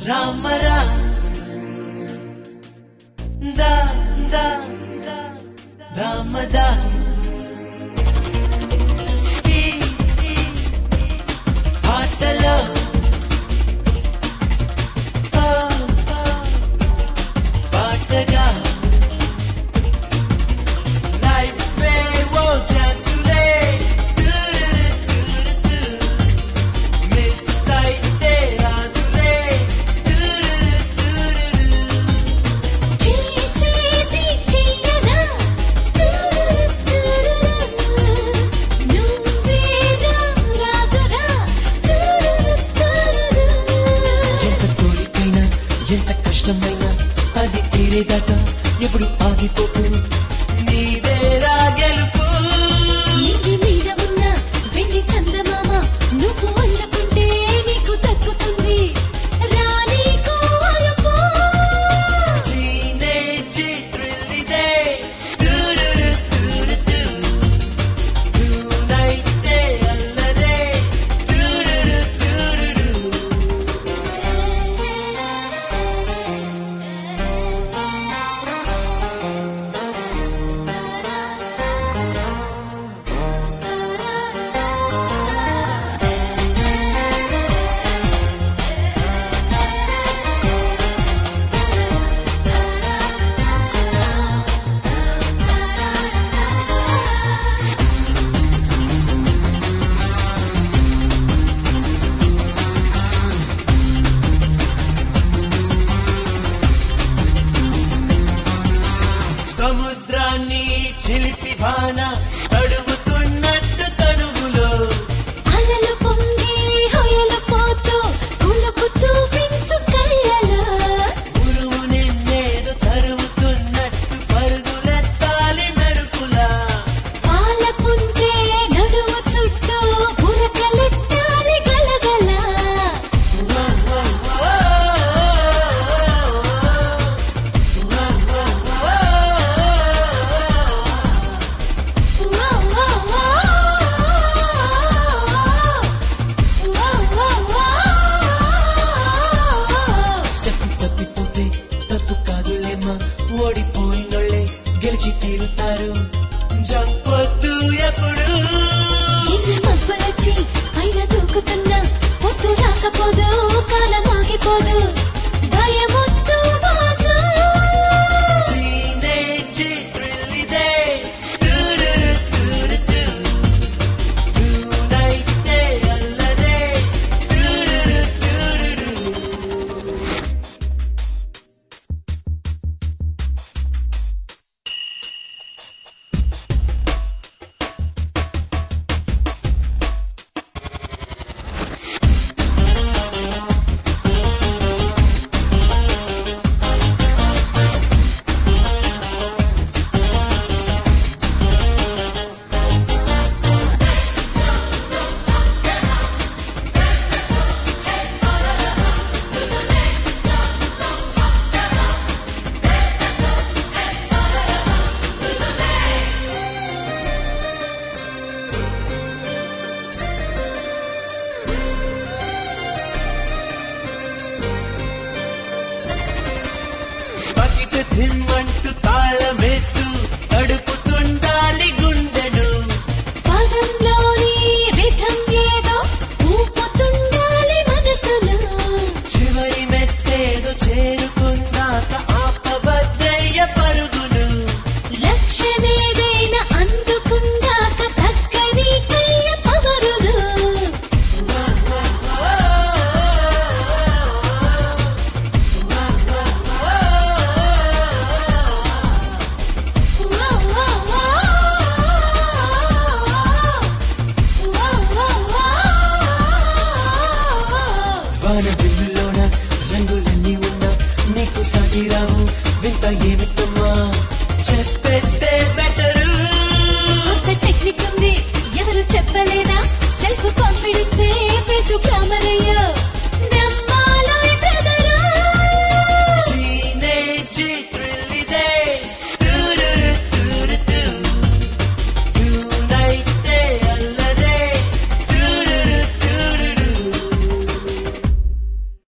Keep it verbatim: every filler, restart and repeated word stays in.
Ramara Da Da Da Damada Ti Ti Atala Oh Oh Pataga Life Fair Wo Chansule Miss Saite Adule చేసేది చెయ్యరా నువ్వేరా రాజరా ఎంత కోరికైనా ఎంత కష్టమైనా అది తీరేదాకా ఎప్పుడు ఆగిపోకు నీదేరా గెలుపు నీటి మీద ఉన్న వెండి చందమామ నువ్వు అందుకుంటే నీకు దక్కుతుంది రానీకు అలుపు టీనేజ్ థ్రిల్ ఇదే తురురు తురురు తునైతే అల్లరే తురురు తురురు సముద్రాన్ని చిలిపి వాన తడుముతున్నట్టు తనువులో అలలు పొంగి హొయలు పోతూ కులుపు చూపించు కళ్ళలో ఉరుము నిన్నేదో తరుముతున్నట్టు పరుగులెత్తాలి మెరుపులా పాల పుంటే నడుము చుట్టూ బురకలెత్తాలి గలగల స్టెప్ తప్పిపోతే తప్పు కాదులేమ్మా ఓడిపోయినోళ్ళే గెలిచి తీరుతారు జంపొద్దు ఎప్పుడు ఎన్ని మబ్బులొచ్చి పైన దూకుతున్నా పొద్దు రాకపోదు కాలం ఆగిపోదు భయమొద్దు బాసు టీనేజ్ థ్రిల్ ఇదే తురురు తురురు తునైతే అల్లరే తురురు తురురు బకెట్ ధిమ్మని